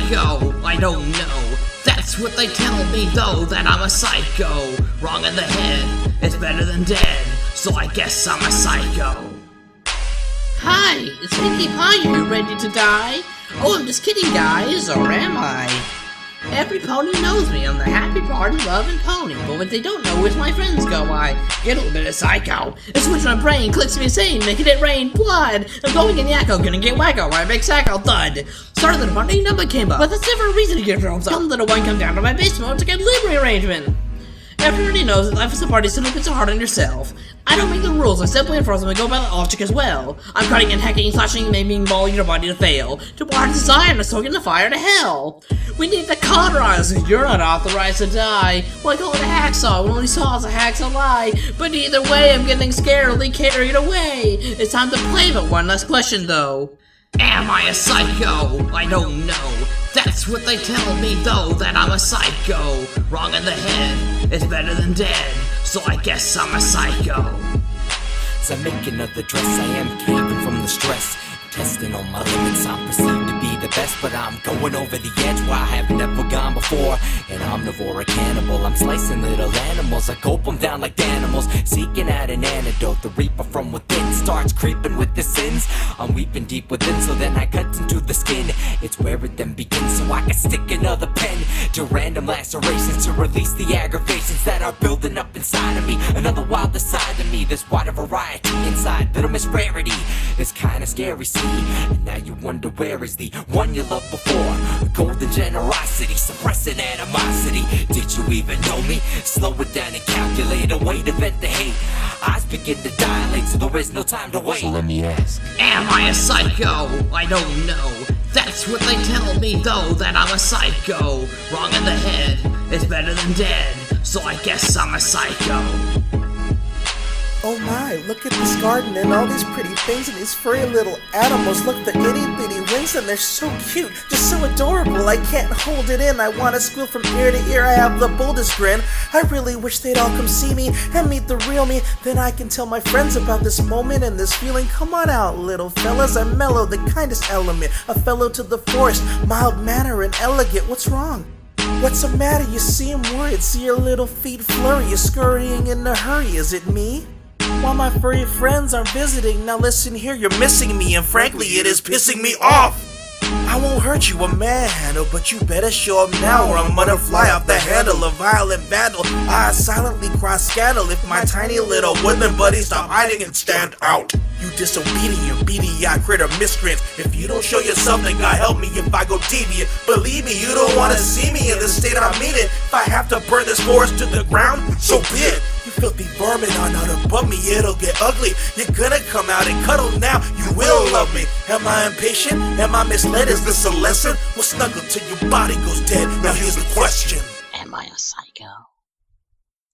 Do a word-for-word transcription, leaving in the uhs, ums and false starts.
psycho? I don't know. That's what they tell me though, that I'm a psycho. Wrong in the head, it's better than dead, so I guess I'm a psycho. Hi, it's Pinkie Pie. You ready to die? Oh, I'm just kidding, guys, or am I? Every pony knows me. I'm the happy party loving pony. But what they don't know is my friends go. I get a little bit of psycho. I switch my brain, clicks me insane, making it rain blood. I'm going in yakko, gonna get wacko. I make sacco thud. Started the party, number came up. But that's never a reason to get drones up. Some little one come down to my basement to get livery arrangement. Everybody knows that life is a party, so don't put so hard on yourself. I don't make the rules, I simply enforce them and go by the logic as well. I'm cutting and hacking, slashing, maiming, mauling your body to fail. To water desire and stoking the fire to hell. We need to cauterize, you're not authorized to die. Well, I call it a hacksaw, when only saw is a hacksaw lie. But either way, I'm getting scarily carried away. It's time to play, but one last question though. Am I a psycho? I don't know. That's what they tell me though, that I'm a psycho. Wrong in the head, it's better than dead, so I guess I'm a psycho. As I make another dress, I am caving from the stress. Testing on my limits, I'm perceived to be the best, but I'm going over the edge where I have never gone before. An omnivore, a cannibal, I'm slicing little animals. I gulp them down like animals, seeking out an antidote. The reaper from within starts creeping with the sins. I'm weeping deep within, so then I cut into the skin. It's where it then begins, so I can stick another pen to random lacerations to release the aggravations that are building up inside of me. Another wilder side of me, there's wider variety inside, little miss rarity. It's kinda scary, see. And now you wonder where is the one you loved before. Golden generosity, suppressing animosity. Did you even know me? Slow it down and calculate a way to vent the hate. Eyes begin to dilate, so there is no time to wait. So let me ask, am I a psycho? I don't know. That's what they tell me though, that I'm a psycho. Wrong in the head, it's better than dead, so I guess I'm a psycho. Oh my, look at this garden and all these pretty things and these furry little animals. Look, the itty bitty wings and they're so cute, just so adorable. I can't hold it in, I wanna squeal from ear to ear. I have the boldest grin. I really wish they'd all come see me and meet the real me. Then I can tell my friends about this moment and this feeling. Come on out, little fellas, I'm mellow, the kindest element. A fellow to the forest, mild manner and elegant. What's wrong? What's the matter? You seem worried, see your little feet flurry. You're scurrying in a hurry, is it me? While my furry friends are visiting, now listen here, you're missing me, and frankly it is pissing me off. I won't hurt you, a manhandle, but you better show up now or I'm gonna fly off the handle, a violent vandal. I silently cry scandal if my tiny little woodland buddies stop hiding and stand out. You disobedient, beady-eyed critter miscreants. If you don't show yourself, then God help me if I go deviant. Believe me, you don't wanna see me in the state I mean it. If I have to burn this forest to the ground, so be it. You filthy vermin are not above me, it'll get ugly. You're gonna come out and cuddle now, you will love me. Am I impatient? Am I misled? Is this a lesson? Well, snuggle till your body goes dead. Now here's the question. Am I a psycho?